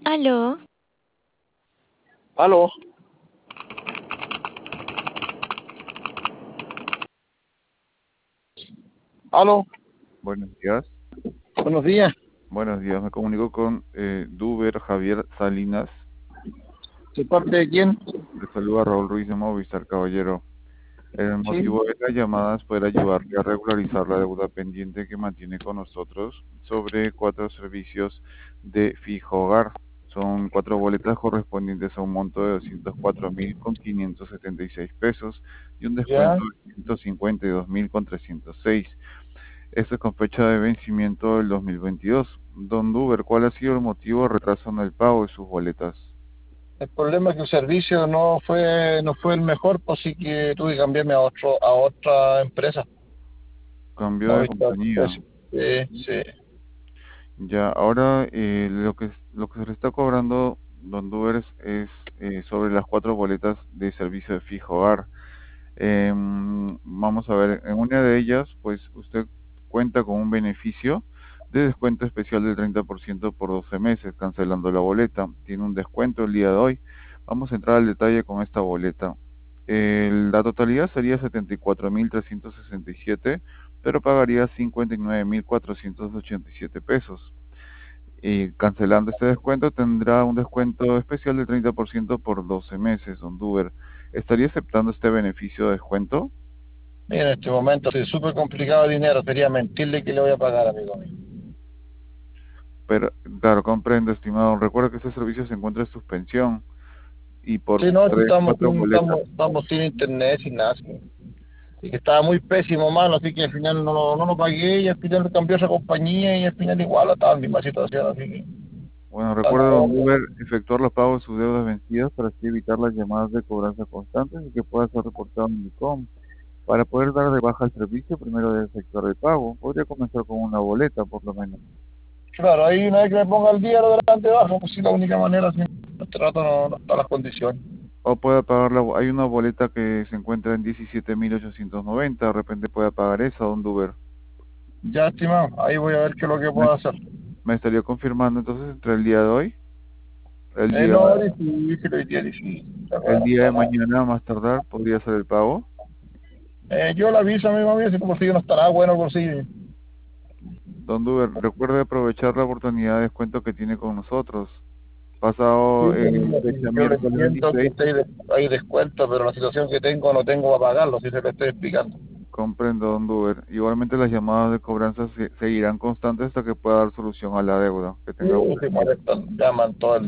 Aló, Aló, aló, Buenos días. buenos días. Buenos días. Me comunico con Duber Javier Salinas. ¿De parte de quién? Le saluda Raúl Ruiz de Movistar, caballero. El Sí, motivo de la llamada es poder ayudarle a regularizar la deuda pendiente que mantiene con nosotros sobre 4 servicios de fijo hogar. Son 4 boletas correspondientes a un monto de 204.576 pesos y un ya. descuento de 152.306. Esto es con fecha de vencimiento del 2022. Don Duber, ¿cuál ha sido el motivo de retraso en el pago de sus boletas? El problema es que el servicio no fue el mejor, pues sí que tuve que cambiarme a otra empresa. Cambio de Movistar. compañía. Sí, sí. Ya, ahora lo que se le está cobrando, don Duber, es sobre las 4 boletas de servicio de fijo hogar. Vamos a ver, en una de ellas, pues usted cuenta con un beneficio de descuento especial del 30% por 12 meses, cancelando la boleta. Tiene un descuento el día de hoy. Vamos a entrar al detalle con esta boleta. La totalidad sería 74.367, pero pagaría 59.487 pesos. Y cancelando este descuento tendrá un descuento especial del 30% por 12 meses, don Duber. ¿Estaría aceptando este beneficio de descuento? Mira, en este momento sí, súper complicado el dinero. Sería mentirle que le voy a pagar, amigo mío. Pero, claro, comprendo, estimado. Recuerda que este servicio se encuentra en suspensión y por Sí, no, si tres, estamos cuatro sin, boletas. estamos sin internet, sin nada. Sí. Y que estaba muy pésimo, mano, así que al final no lo pagué y al final cambió esa compañía y al final igual estaba en la misma situación, así que Bueno, está la recuerda, don obra. Duber, efectuar los pagos de sus deudas vencidas para así evitar las llamadas de cobranza constantes y que pueda ser reportado en ICOM. Para poder dar de baja el servicio, primero debe efectuar el pago. Podría comenzar con una boleta, por lo menos. Claro, ahí una vez que me ponga el día lo delante bajo, pues sí, la única manera, si este rato no está las condiciones. O pueda pagar hay una boleta que se encuentra en 17.890. De repente pueda pagar esa, don Duber. Ya, estimado, ahí voy a ver qué es lo que Me, puedo hacer. me estaría confirmando entonces entre el día de hoy, el día, No, difícil, hoy día difícil, la el verdad, día de para nada. mañana a más tardar, podría ser el pago. Yo le aviso, amigo mío, si por si no estará bueno por si. Don Duber, recuerde aprovechar la oportunidad de descuento que tiene con nosotros. Sí, Pasado pues, mira, fecha yo le miércoles entiendo que 26, hay descuento, pero la situación que tengo no tengo para pagarlo, si se lo estoy explicando. comprendo, don Duber. Igualmente las llamadas de cobranza seguirán constantes hasta que pueda dar solución a la deuda. Que Sí, tenga buen se día. molestan, llaman todo el